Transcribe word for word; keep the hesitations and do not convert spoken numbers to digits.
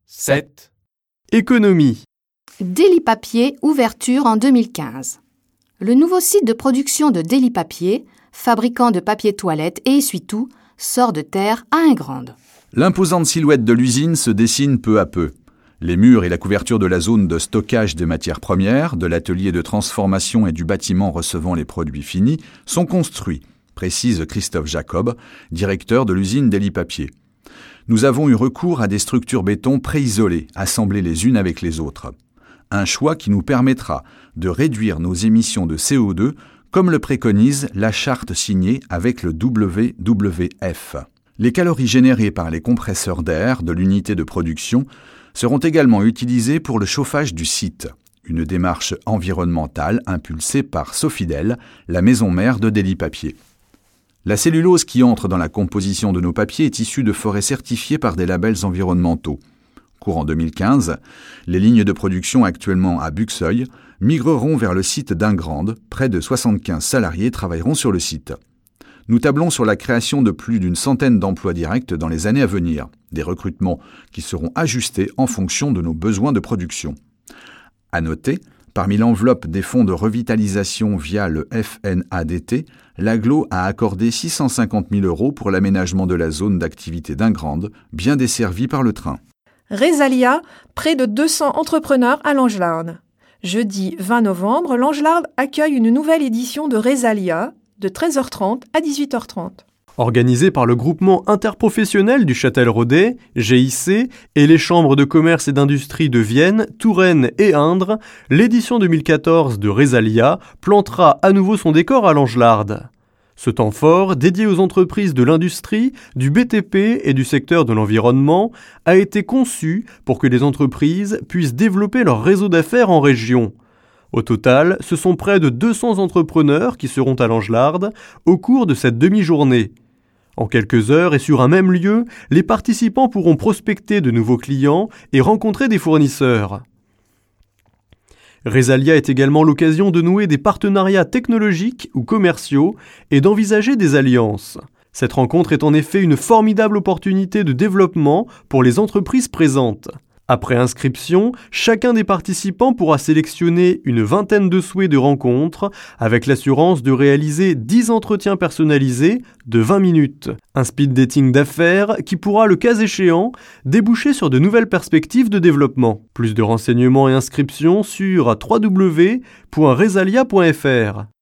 sept. Économie. Daily Papier, ouverture en deux mille quinze. Le nouveau site de production de Daily Papier, fabricant de papier toilette et essuie-tout, sort de terre à Ingrande. L'imposante silhouette de l'usine se dessine peu à peu. Les murs et la couverture de la zone de stockage des matières premières, de l'atelier de transformation et du bâtiment recevant les produits finis sont construits, précise Christophe Jacob, directeur de l'usine Daily Papier. Nous avons eu recours à des structures béton préisolées, assemblées les unes avec les autres. Un choix qui nous permettra de réduire nos émissions de C O deux, comme le préconise la charte signée avec le W W F. Les calories générées par les compresseurs d'air de l'unité de production seront également utilisées pour le chauffage du site, une démarche environnementale impulsée par Sofidel, la maison mère de Daily Papier. La cellulose qui entre dans la composition de nos papiers est issue de forêts certifiées par des labels environnementaux. Courant deux mille quinze, les lignes de production actuellement à Buxeuil migreront vers le site d'Ingrande. Près de soixante-quinze salariés travailleront sur le site. Nous tablons sur la création de plus d'une centaine d'emplois directs dans les années à venir, des recrutements qui seront ajustés en fonction de nos besoins de production. À noter, parmi l'enveloppe des fonds de revitalisation via le F N A D T, l'Aglo a accordé six cent cinquante mille euros pour l'aménagement de la zone d'activité d'Ingrande, bien desservie par le train. Resalia, près de deux cents entrepreneurs à Langelarde. Jeudi vingt novembre, Langelarde accueille une nouvelle édition de Resalia, de treize heures trente à dix-huit heures trente. Organisé par le groupement interprofessionnel du Châtel-Rodet, G I C, et les chambres de commerce et d'industrie de Vienne, Touraine et Indre, l'édition deux mille quatorze de Resalia plantera à nouveau son décor à Langelarde. Ce temps fort, dédié aux entreprises de l'industrie, du B T P et du secteur de l'environnement, a été conçu pour que les entreprises puissent développer leur réseau d'affaires en région. Au total, ce sont près de deux cents entrepreneurs qui seront à Langelarde au cours de cette demi-journée. En quelques heures et sur un même lieu, les participants pourront prospecter de nouveaux clients et rencontrer des fournisseurs. Resalia est également l'occasion de nouer des partenariats technologiques ou commerciaux et d'envisager des alliances. Cette rencontre est en effet une formidable opportunité de développement pour les entreprises présentes. Après inscription, chacun des participants pourra sélectionner une vingtaine de souhaits de rencontres avec l'assurance de réaliser dix entretiens personnalisés de vingt minutes. Un speed dating d'affaires qui pourra, le cas échéant, déboucher sur de nouvelles perspectives de développement. Plus de renseignements et inscriptions sur w w w point resalia point f r.